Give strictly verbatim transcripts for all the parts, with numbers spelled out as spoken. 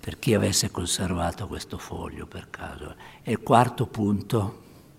per chi avesse conservato questo foglio per caso. E il quarto punto,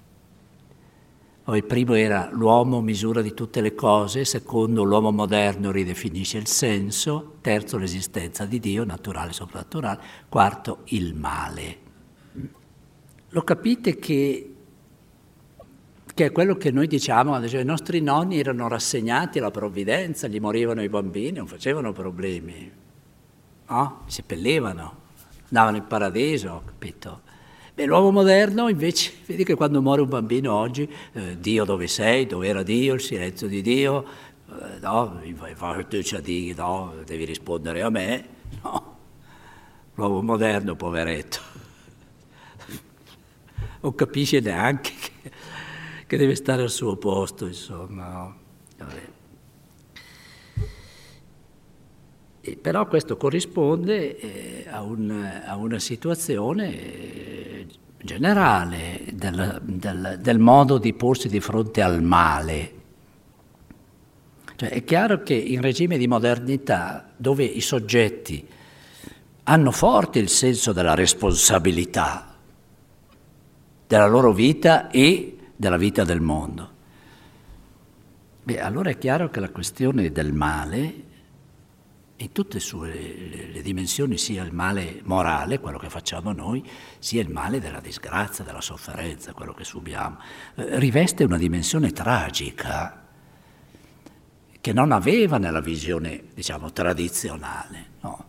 il primo era l'uomo misura di tutte le cose, secondo l'uomo moderno ridefinisce il senso, terzo l'esistenza di Dio, naturale e soprannaturale, quarto il male. Lo capite che, che è quello che noi diciamo, ad esempio, i nostri nonni erano rassegnati alla provvidenza, gli morivano i bambini, non facevano problemi, no? Si seppellivano, andavano in paradiso, capito? Beh, l'uomo moderno invece, vedi che quando muore un bambino oggi, eh, Dio dove sei, dove era Dio, il silenzio di Dio, eh, no, no, devi rispondere a me, no, l'uomo moderno, poveretto, non capisce neanche che, che deve stare al suo posto, insomma, no? Vabbè. E però questo corrisponde eh, a, un, a una situazione eh, generale del, del, del modo di porsi di fronte al male. Cioè, è chiaro che in regime di modernità, dove i soggetti hanno forte il senso della responsabilità della loro vita e della vita del mondo, beh, allora è chiaro che la questione del male in tutte le sue le, le dimensioni, sia il male morale, quello che facciamo noi, sia il male della disgrazia, della sofferenza, quello che subiamo, eh, riveste una dimensione tragica che non aveva nella visione, diciamo, tradizionale, no?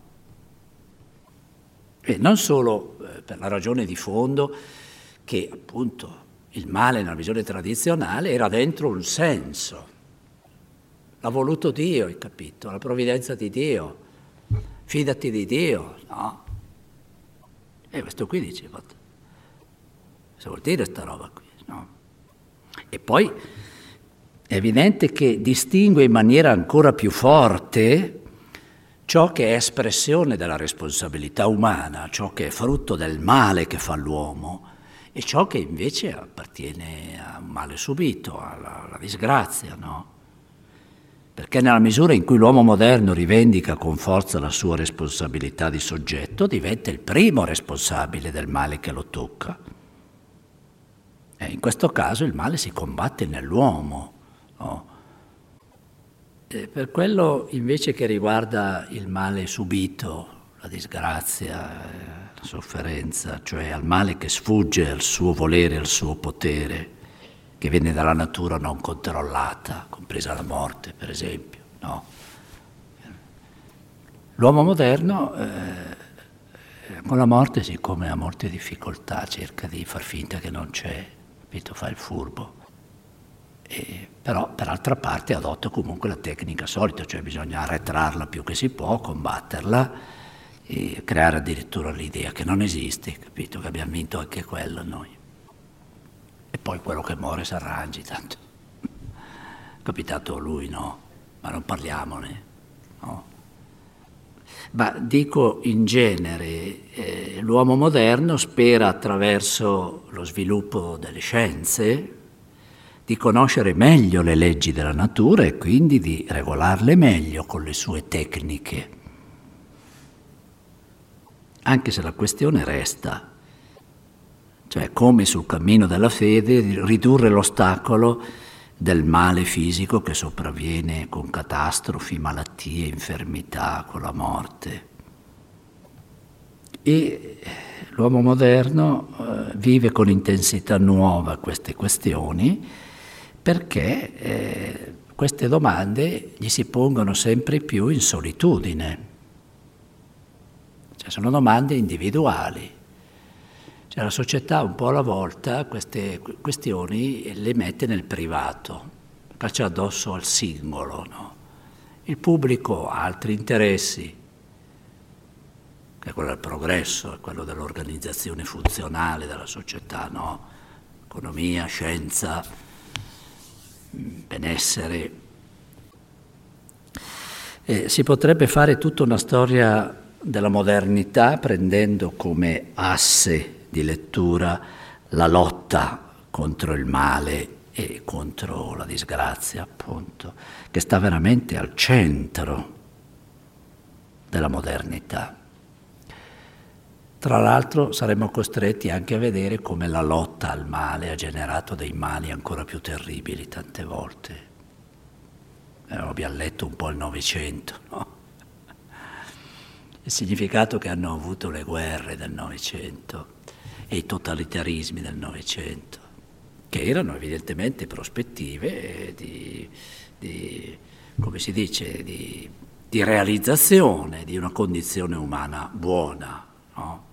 E non solo eh, per la ragione di fondo che, appunto, il male nella visione tradizionale era dentro un senso. L'ha voluto Dio, hai capito? La provvidenza di Dio. Fidati di Dio, no? E questo qui dice, cosa vuol dire sta roba qui, no? E poi è evidente che distingue in maniera ancora più forte ciò che è espressione della responsabilità umana, ciò che è frutto del male che fa l'uomo, e ciò che invece appartiene a un male subito, alla, alla disgrazia, no? Perché nella misura in cui l'uomo moderno rivendica con forza la sua responsabilità di soggetto, diventa il primo responsabile del male che lo tocca. E in questo caso il male si combatte nell'uomo, no? E per quello invece che riguarda il male subito, la disgrazia, la sofferenza, cioè al male che sfugge al suo volere, al suo potere, che viene dalla natura non controllata, compresa la morte, per esempio, no? L'uomo moderno, eh, con la morte, siccome ha molte difficoltà, cerca di far finta che non c'è, capito? Fa il furbo. E, però, per altra parte, adotta comunque la tecnica solita, cioè bisogna arretrarla più che si può, combatterla e creare addirittura l'idea che non esiste, capito? Che abbiamo vinto anche quella noi. E poi quello che muore si arrangi, tanto. È capitato a lui, no? Ma non parliamone, no? Ma dico in genere, eh, l'uomo moderno spera attraverso lo sviluppo delle scienze di conoscere meglio le leggi della natura e quindi di regolarle meglio con le sue tecniche. Anche se la questione resta, cioè come sul cammino della fede ridurre l'ostacolo del male fisico che sopravviene con catastrofi, malattie, infermità, con la morte. E l'uomo moderno eh, vive con intensità nuova queste questioni perché eh, queste domande gli si pongono sempre più in solitudine. Cioè sono domande individuali. Cioè la società un po' alla volta queste questioni le mette nel privato, caccia addosso al singolo, no? Il pubblico ha altri interessi, che è quello del progresso, è quello dell'organizzazione funzionale della società, no? Economia, scienza, benessere. E si potrebbe fare tutta una storia della modernità prendendo come asse di lettura la lotta contro il male e contro la disgrazia, appunto, che sta veramente al centro della modernità. Tra l'altro saremmo costretti anche a vedere come la lotta al male ha generato dei mali ancora più terribili tante volte. Eh, abbiamo letto un po' il Novecento, no? Il significato che hanno avuto le guerre del Novecento e i totalitarismi del Novecento, che erano evidentemente prospettive di, di come si dice, di, di realizzazione di una condizione umana buona, no?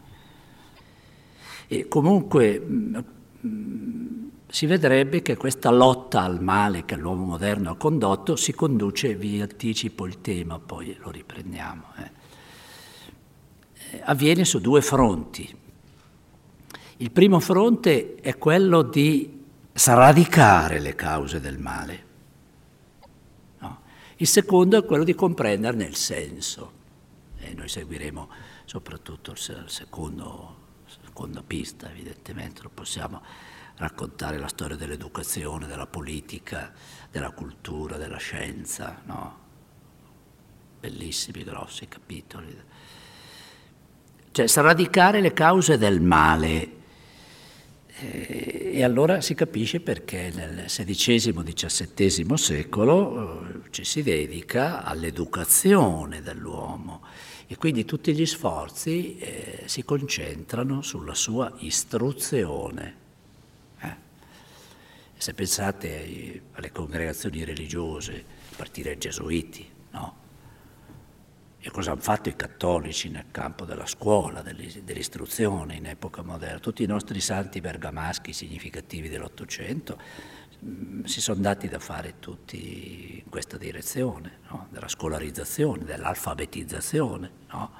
E comunque mh, si vedrebbe che questa lotta al male che l'uomo moderno ha condotto si conduce, vi anticipo il tema, poi lo riprendiamo, eh. Eh, avviene su due fronti. Il primo fronte è quello di sradicare le cause del male. No? Il secondo è quello di comprenderne il senso. E noi seguiremo soprattutto il secondo seconda pista, evidentemente, lo possiamo raccontare la storia dell'educazione, della politica, della cultura, della scienza, no? Bellissimi, grossi capitoli. Cioè, sradicare le cause del male. Eh, e allora si capisce perché nel sedicesimo diciassettesimo secolo eh, ci si dedica all'educazione dell'uomo. E quindi tutti gli sforzi eh, si concentrano sulla sua istruzione. Eh. Se pensate ai, alle congregazioni religiose, a partire dai gesuiti, no? E cosa hanno fatto i cattolici nel campo della scuola, dell'istruzione in epoca moderna? Tutti i nostri santi bergamaschi significativi dell'Ottocento mh, si sono dati da fare tutti in questa direzione, no? Della scolarizzazione, dell'alfabetizzazione, no?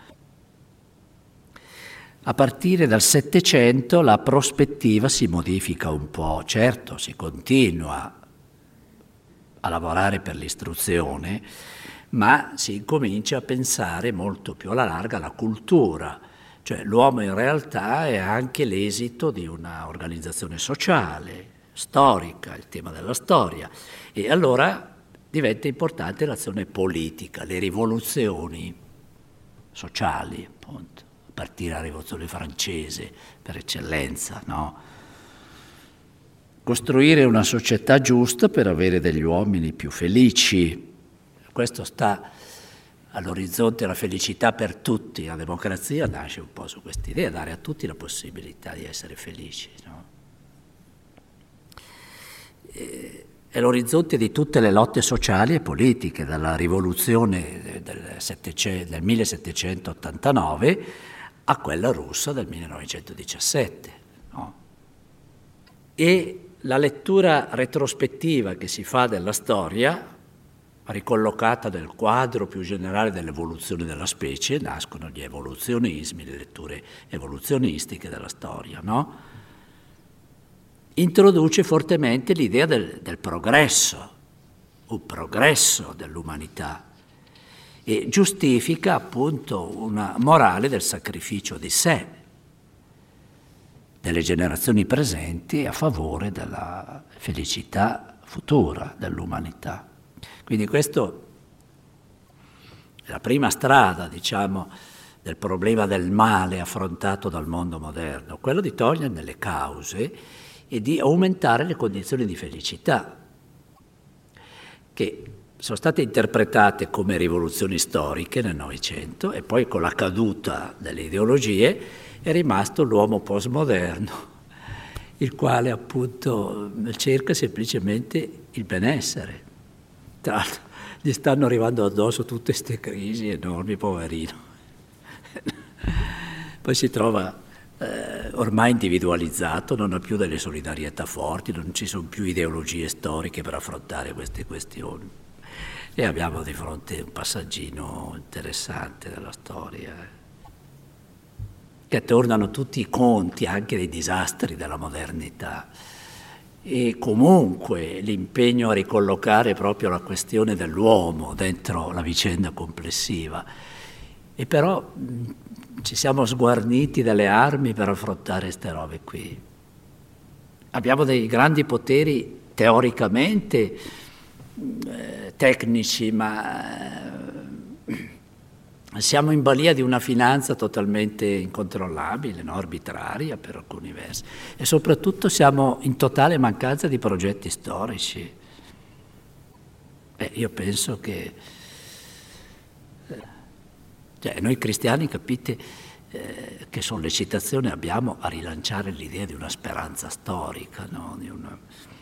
A partire dal Settecento la prospettiva si modifica un po', certo si continua a lavorare per l'istruzione, ma si incomincia a pensare molto più alla larga alla cultura, cioè l'uomo in realtà è anche l'esito di una organizzazione sociale, storica, il tema della storia, e allora diventa importante l'azione politica, le rivoluzioni sociali, appunto, a partire dalla rivoluzione francese per eccellenza, no? Costruire una società giusta per avere degli uomini più felici. Questo sta all'orizzonte, la felicità per tutti. La democrazia nasce un po' su quest'idea, dare a tutti la possibilità di essere felici, no? È l'orizzonte di tutte le lotte sociali e politiche, dalla rivoluzione del, del millesettecentottantanove a quella russa del millenovecentodiciassette, no? E la lettura retrospettiva che si fa della storia, ricollocata nel quadro più generale dell'evoluzione della specie, nascono gli evoluzionismi, le letture evoluzionistiche della storia, no? Introduce fortemente l'idea del, del progresso, un progresso dell'umanità, e giustifica appunto una morale del sacrificio di sé, delle generazioni presenti a favore della felicità futura dell'umanità. Quindi questo è la prima strada, diciamo, del problema del male affrontato dal mondo moderno, quello di toglierne le cause e di aumentare le condizioni di felicità, che sono state interpretate come rivoluzioni storiche nel Novecento, e poi con la caduta delle ideologie è rimasto l'uomo postmoderno, il quale appunto cerca semplicemente il benessere. Tra l'altro gli stanno arrivando addosso tutte queste crisi enormi, poverino. Poi si trova eh, ormai individualizzato, non ha più delle solidarietà forti, non ci sono più ideologie storiche per affrontare queste questioni. E abbiamo di fronte un passaggino interessante della storia, eh, che tornano tutti i conti anche dei disastri della modernità. E comunque l'impegno a ricollocare proprio la questione dell'uomo dentro la vicenda complessiva. E però mh, ci siamo sguarniti dalle armi per affrontare queste robe qui. Abbiamo dei grandi poteri teoricamente, eh, tecnici, ma eh, siamo in balia di una finanza totalmente incontrollabile, no? Arbitraria per alcuni versi, e soprattutto siamo in totale mancanza di progetti storici. Eh, io penso che eh, cioè, noi cristiani, capite, eh, che sollecitazione abbiamo a rilanciare l'idea di una speranza storica, no? Di una...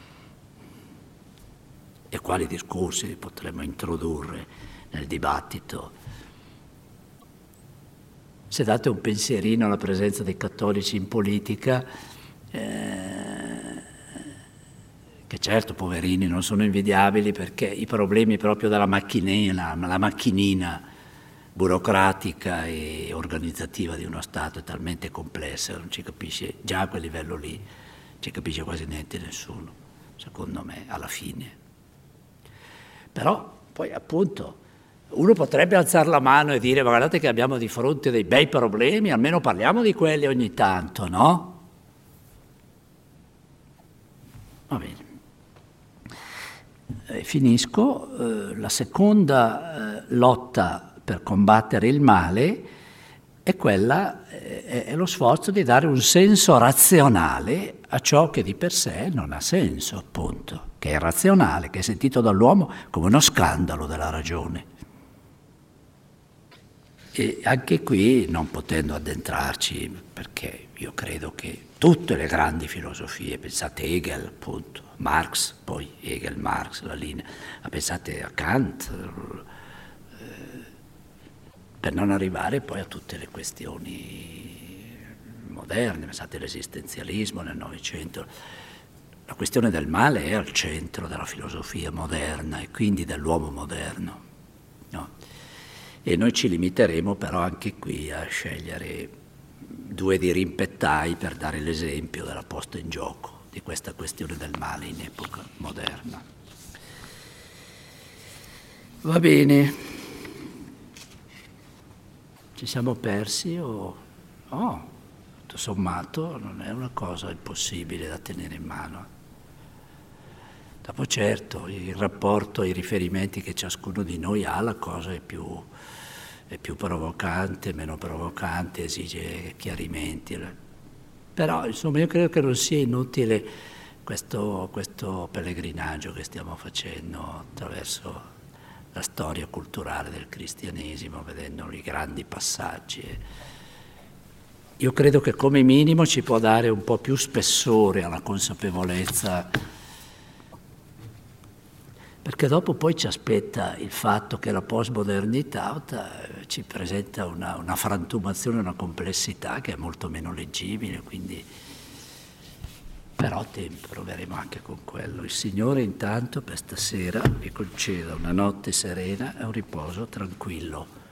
e quali discorsi potremmo introdurre nel dibattito. Se date un pensierino alla presenza dei cattolici in politica, eh, che certo, poverini, non sono invidiabili, perché i problemi proprio della macchinina, la macchinina burocratica e organizzativa di uno Stato è talmente complessa, non ci capisce, già a quel livello lì, non ci capisce quasi niente nessuno, secondo me, alla fine. Però, poi appunto, uno potrebbe alzare la mano e dire: ma guardate che abbiamo di fronte dei bei problemi, almeno parliamo di quelli ogni tanto, no? Va bene. E finisco. Eh, la seconda eh, lotta per combattere il male è quella, eh, è lo sforzo di dare un senso razionale a ciò che di per sé non ha senso, appunto, che è irrazionale, che è sentito dall'uomo come uno scandalo della ragione. E anche qui, non potendo addentrarci, perché io credo che tutte le grandi filosofie, pensate Hegel, appunto, Marx, poi Hegel, Marx, la linea, pensate a Kant, eh, per non arrivare poi a tutte le questioni moderne, pensate all'esistenzialismo nel Novecento. La questione del male è al centro della filosofia moderna e quindi dell'uomo moderno, no? E noi ci limiteremo però anche qui a scegliere due dirimpettai per dare l'esempio della posta in gioco di questa questione del male in epoca moderna. Va bene. Ci siamo persi o... Oh, tutto sommato non è una cosa impossibile da tenere in mano. Dopo certo, il rapporto, i riferimenti che ciascuno di noi ha, la cosa è più... è più provocante, meno provocante, esige chiarimenti. Però, insomma, io credo che non sia inutile questo, questo pellegrinaggio che stiamo facendo attraverso la storia culturale del cristianesimo, vedendo i grandi passaggi. Io credo che come minimo ci può dare un po' più spessore alla consapevolezza, perché dopo poi ci aspetta il fatto che la postmodernità ci presenta una, una frantumazione, una complessità che è molto meno leggibile, quindi però tempo proveremo anche con quello. Il Signore intanto per stasera vi conceda una notte serena e un riposo tranquillo.